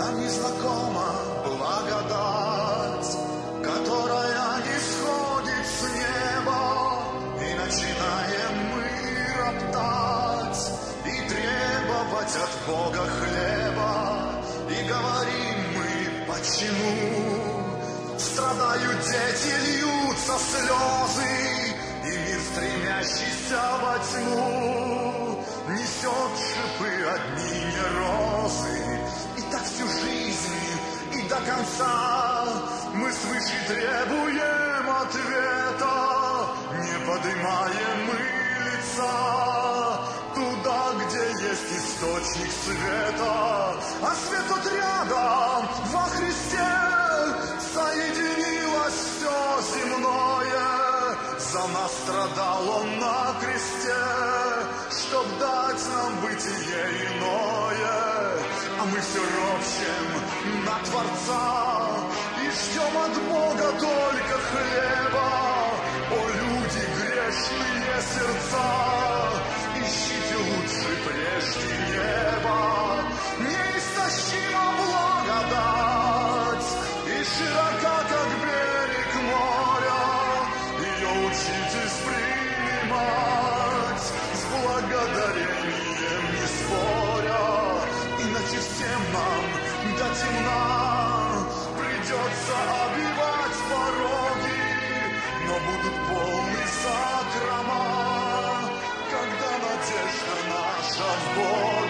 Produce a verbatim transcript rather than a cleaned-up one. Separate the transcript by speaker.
Speaker 1: нам незнакома благодать, которая не сходит с неба, и начинаем мы роптать и требовать от Бога хлеба, и говорим мы, почему страдают дети, льются слезы, и мир, стремящийся во тьму, несет шипы одни не розы. И так всю жизнь и до конца мы свыше требуем ответа, не поднимаем мы лица туда, где есть источник света. А свет тут рядом, во Христе, соединилось все земное. За нас страдал Он на кресте, чтоб дать нам бытие иное. А мы все ропщем на Творца и ждем от Бога только хлеба. О, люди, грешные сердца, ищите лучше прежде неба. Неистощима благодать и широка, как берег моря. Ее учитесь принимать с благодарением, не споря. Иначе всем нам до темна придется обивать пороги, но будут полны закрома, когда надежда наша в Бога.